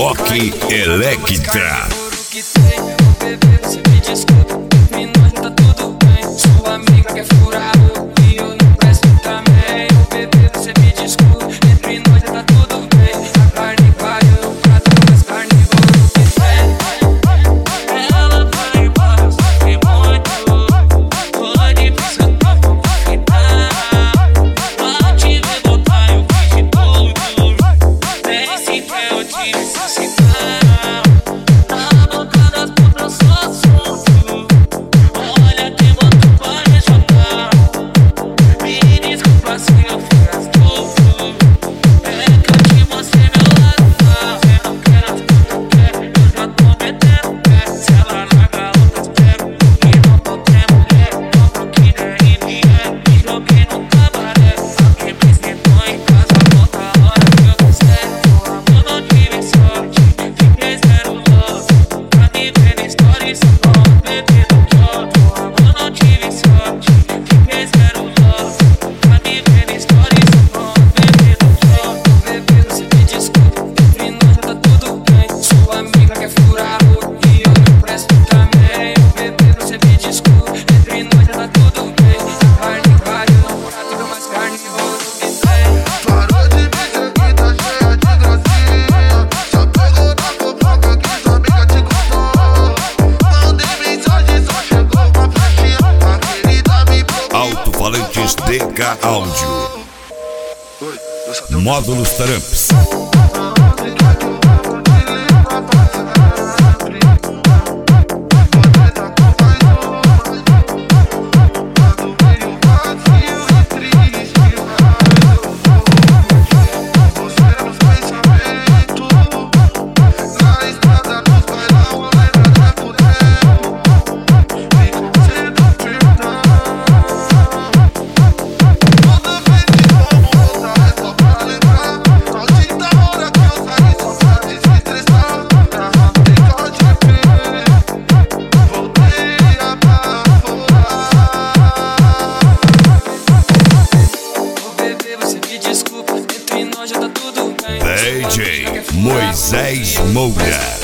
Rock Electra. Bebê, você me desculpa, entre nós tá tudo bem. Sua amiga quer furar e eu não presto também. Bebê, você me desculpa, entre nós tá tudo bem. A carne caiu no prato, mas carnívoro que tem. Ela vai embora, sofre muito. Pode pensar que vou ficar. Pra te ver botar eu fiz de tudo. Nem sequer eu te necessitar. Olha que moto pode jogar. Me desculpa se eu fui astuto. É que eu te mostrei meu lado. Você não quer as que eu quero, eu já tô metendo pé. Se ela larga outras pego, e não tô quer mulher. Compro que der e vier, me joguei no cabaré. Alguém me esquentou em casa, volta a hora que eu quiser. Eu não tive sorte, fiquei zero love. Pra me ver na história, isso não é bebê do jogo. Eu não tive sorte, fiquei zero love. Pra me ver na história, isso não é bebê do jogo. Bebê, você me desculpa, entre nós tá tudo bem. Sua amiga quer furar e eu não presto também. Bebê, você me desculpa, entre nós tá tudo bem. A carne caiu no prato, mas carnívoro que tem. Parou de me dizer que tá cheia de gracinha. Já pegou na fofoca que sua amiga te contou. Mandei mensagem, só chegou uma flechinha. A querida me procurou. Alto-falantes DK Áudio. Módulos Tramps. Desculpa, entre nós já tá tudo bem. DJ Moisés Moura.